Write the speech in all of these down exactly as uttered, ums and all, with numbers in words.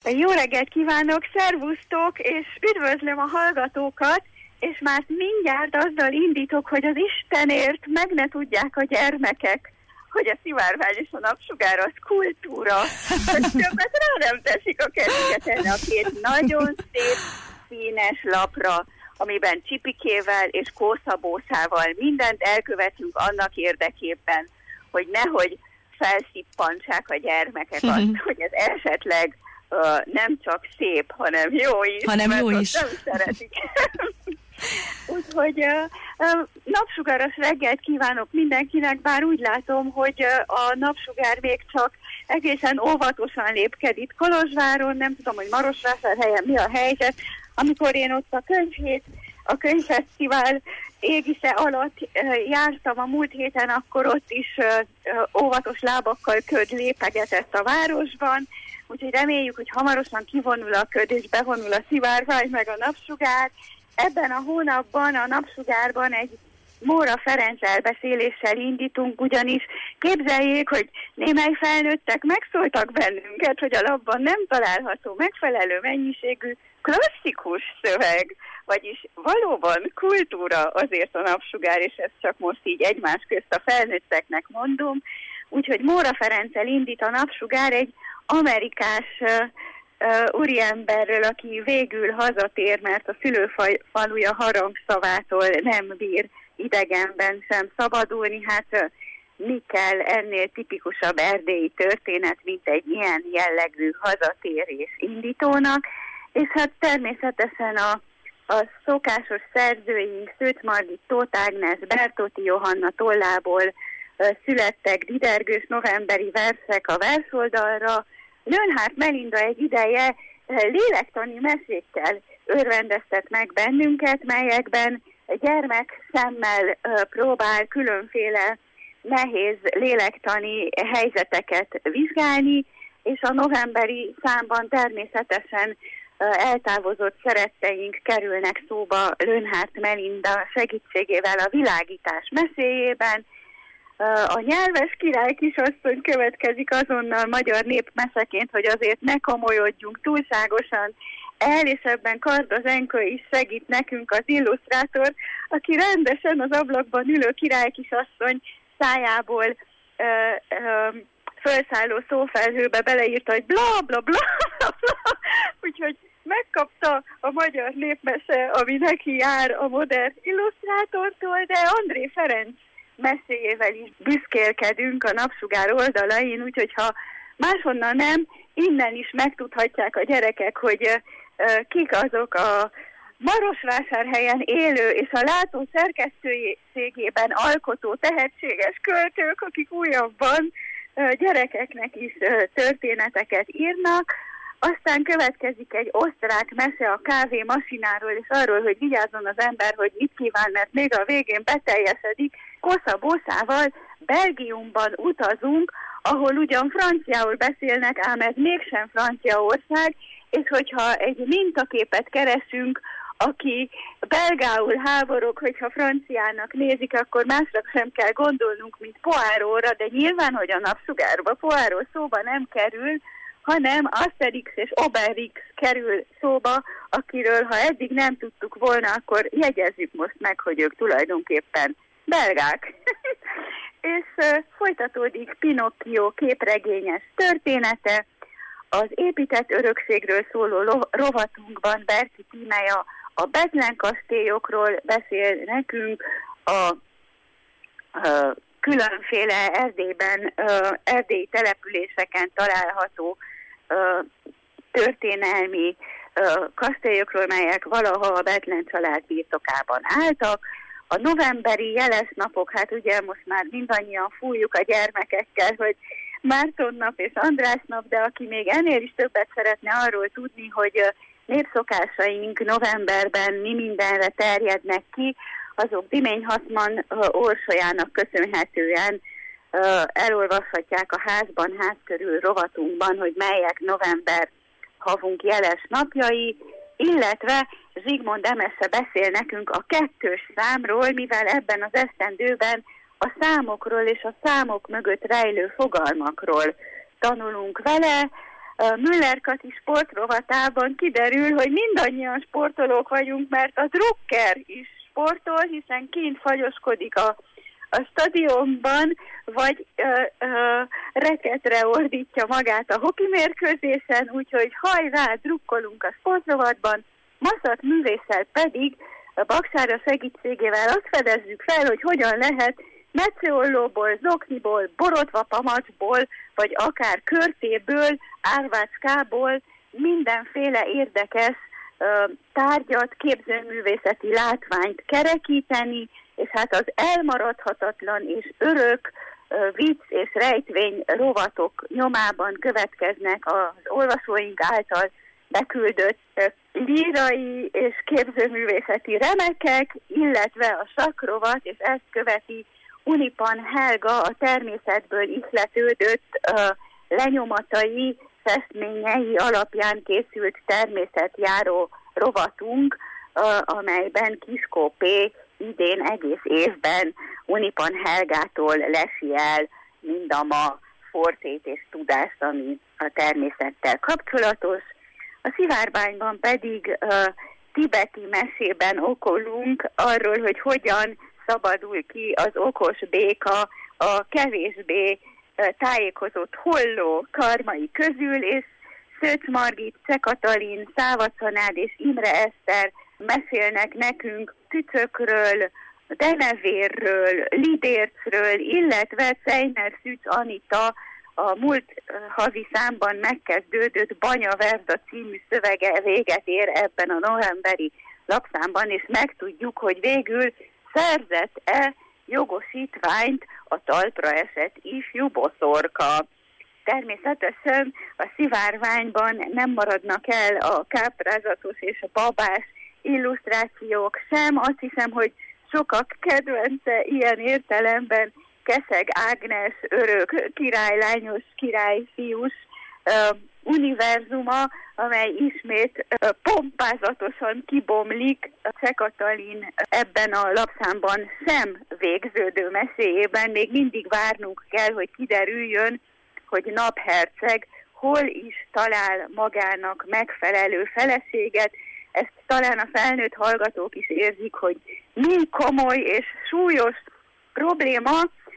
Jó reggelt kívánok, szervusztok, és üdvözlöm a hallgatókat, és már mindjárt azzal indítok, hogy az Istenért meg ne tudják a gyermekek, hogy a szivárvány és a napsugár az kultúra, hogy többet rá nem teszik a kezüket erre a két nagyon szép, színes lapra, amiben csipikével és kószabószával mindent elkövetünk annak érdekében, hogy nehogy felszippantsák a gyermekek azt, hogy ez esetleg uh, nem csak szép, hanem jó is. Hanem jó is. Nem szeretik. Úgyhogy uh, uh, napsugaras reggelt kívánok mindenkinek, bár úgy látom, hogy uh, a napsugár még csak egészen óvatosan lépked itt Kolozsváron, nem tudom, hogy Marosvásárhelyen mi a helyzet. Amikor én ott a könyvhét, a könyvfesztivál égisze alatt uh, jártam a múlt héten, akkor ott is uh, uh, óvatos lábakkal köd lépegetett a városban, úgyhogy reméljük, hogy hamarosan kivonul a köd és bevonul a szivárvány meg a napsugár. Ebben a hónapban a napsugárban egy Móra Ferenc elbeszéléssel indítunk, ugyanis képzeljék, hogy némely felnőttek megszóltak bennünket, hogy a lapban nem található megfelelő mennyiségű klasszikus szöveg, vagyis valóban kultúra azért a napsugár, és ezt csak most így egymás közt a felnőtteknek mondom. Úgyhogy Móra Ferenccel indít a napsugár egy amerikás uh, uh, úriemberről, aki végül hazatér, mert a szülőfaluja harangszavától nem bír idegenben sem szabadulni. Hát uh, mi kell ennél tipikusabb erdélyi történet, mint egy ilyen jellegű hazatérés indítónak, és hát természetesen a, a szokásos szerzőink Szőcs Margit, Tóth Ágnes, Bertóti Johanna tollából uh, születtek didergős novemberi versek a versoldalra. Leonhardt Melinda egy ideje uh, lélektani mesékkel örvendeztet meg bennünket, melyekben gyermek szemmel uh, próbál különféle nehéz lélektani helyzeteket vizsgálni, és a novemberi számban természetesen eltávozott szeretteink kerülnek szóba Leonhardt Melinda segítségével a világítás meséjében. A nyelves király kisasszony következik azonnal magyar népmeseként, hogy azért ne komolyodjunk túlságosan el, és ebben Karda Zsenka is segít nekünk, az illusztrátor, aki rendesen az ablakban ülő király kisasszony szájából ö, ö, felszálló szófelhőbe beleírta, hogy bla bla bla, bla. Úgyhogy megkapta a magyar népmese, ami neki jár a modern illusztrátortól, de André Ferenc meséjével is büszkélkedünk a napsugár oldalain, úgyhogy ha máshonnan nem, innen is megtudhatják a gyerekek, hogy uh, kik azok a Marosvásárhelyen élő és a látó szerkesztőségében alkotó tehetséges költők, akik újabban uh, gyerekeknek is uh, történeteket írnak. Aztán következik egy osztrák mese a kávémasináról, és arról, hogy vigyázzon az ember, hogy mit kíván, mert még a végén beteljesedik. Koszabószával Belgiumban utazunk, ahol ugyan franciául beszélnek, ám ez mégsem Franciaország, és hogyha egy mintaképet keresünk, aki belgául háborog, hogyha franciának nézik, akkor másra sem kell gondolnunk, mint Poiróra, de nyilván, hogy a napsugárba Poirot szóba nem kerül, hanem Asterix és Obelix kerül szóba, akiről ha eddig nem tudtuk volna, akkor jegyezzük most meg, hogy ők tulajdonképpen belgák. És uh, folytatódik Pinocchio képregényes története. Az épített örökségről szóló lo- rovatunkban Berki Tímeja a Bethlen kastélyokról beszél nekünk, a uh, különféle Erdélyben, uh, erdélyi településeken található uh, történelmi uh, kastélyokról, melyek valaha a Bethlen család birtokában álltak. A novemberi jeles napok, hát ugye most már mindannyian fújjuk a gyermekekkel, hogy Márton nap és András nap, de aki még ennél is többet szeretne arról tudni, hogy uh, népszokásaink novemberben mi mindenre terjednek ki, azok Dimény Hassmann uh, orsolyának köszönhetően uh, elolvashatják a Házban, ház körül rovatunkban, hogy melyek november havunk jeles napjai, illetve Zsigmond Emese beszél nekünk a kettős számról, mivel ebben az esztendőben a számokról és a számok mögött rejlő fogalmakról tanulunk vele. Müller Kati sportrovatában kiderül, hogy mindannyian sportolók vagyunk, mert a drukker is sportol, hiszen kint fagyoskodik a, a stadionban, vagy ö, ö, reketre ordítja magát a hoki mérkőzésen, úgyhogy hajrá, drukkolunk a sportrovatban, Maszat művésszel pedig a Baksára segítségével azt fedezzük fel, hogy hogyan lehet metszeollóból, zokniból, borotvapamacsból, vagy akár körtéből, árvácskából mindenféle érdekes uh, tárgyat, képzőművészeti látványt kerekíteni, és hát az elmaradhatatlan és örök uh, vicc és rejtvény rovatok nyomában következnek az olvasóink által beküldött uh, lírai és képzőművészeti remekek, illetve a sakkrovat, és ezt követi Unipan Helga a természetből ihletődött uh, lenyomatai, festményei alapján készült természetjáró rovatunk, uh, amelyben Kiskó P. idén egész évben Unipan Helgától lesi el mind a ma fortét és tudást, ami a természettel kapcsolatos. A Szivárbányban pedig uh, tibeti mesében okolunk arról, hogy hogyan szabadul ki az okos béka a kevésbé tájékozott holló karmai közül, és Szőcs Margit, Cseh Katalin, Száva Csanád és Imre Eszter mesélnek nekünk Tücökről, Denevérről, Lidércről, illetve Czejner Szűcs Anita a múlt havi számban megkezdődött Banya Verda című szövege véget ér ebben a novemberi lapszámban, és megtudjuk, hogy végül szerzett-e jogosítványt a talpra esett ifjú boszorka. Természetesen a Szivárványban nem maradnak el a káprázatos és a babás illusztrációk sem. Azt hiszem, hogy sokak kedvence ilyen értelemben Keszeg Ágnes örök királylányos, királyfiús uh, univerzuma, amely ismét uh, pompázatosan kibomlik a Cseh Katalin ebben a lapszámban sem végződő meséjében. Még mindig várnunk kell, hogy kiderüljön, hogy Napherceg hol is talál magának megfelelő feleséget. Ezt talán a felnőtt hallgatók is érzik, hogy mi komoly és súlyos probléma.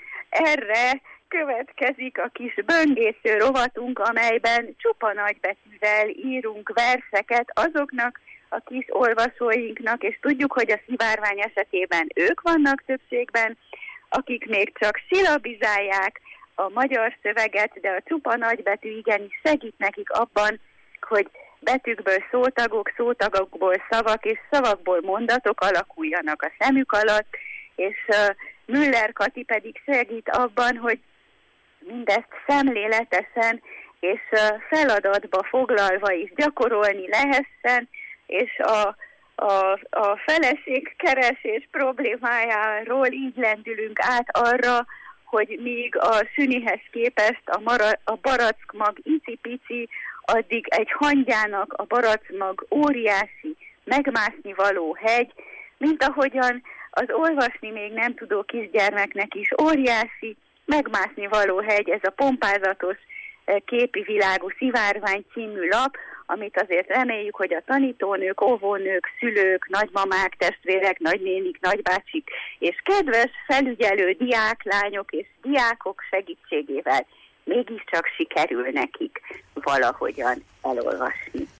Erre következik a kis böngésző rovatunk, amelyben csupa nagybetűvel írunk verseket azoknak a kis olvasóinknak, és tudjuk, hogy a Szivárvány esetében ők vannak többségben, akik még csak szilabizálják a magyar szöveget, de a csupa nagybetű igenis segít nekik abban, hogy betűkből szótagok, szótagokból szavak és szavakból mondatok alakuljanak a szemük alatt, és uh, Müller Kati pedig segít abban, hogy mindezt szemléletesen és uh, feladatba foglalva is gyakorolni lehessen, és a, a, a felességkeresés problémájáról így lendülünk át arra, hogy míg a Sünihez képest a, mara, a barackmag icipici, addig egy hangyának a barackmag óriási, megmászni való hegy, mint ahogyan az olvasni még nem tudó kisgyermeknek is óriási, megmászni való hegy, ez a pompázatos képi világú Szivárvány című lap, amit azért reméljük, hogy a tanítónők, óvónők, szülők, nagymamák, testvérek, nagynénik, nagybácsik és kedves felügyelő diáklányok és diákok segítségével mégiscsak sikerül nekik valahogyan elolvasni.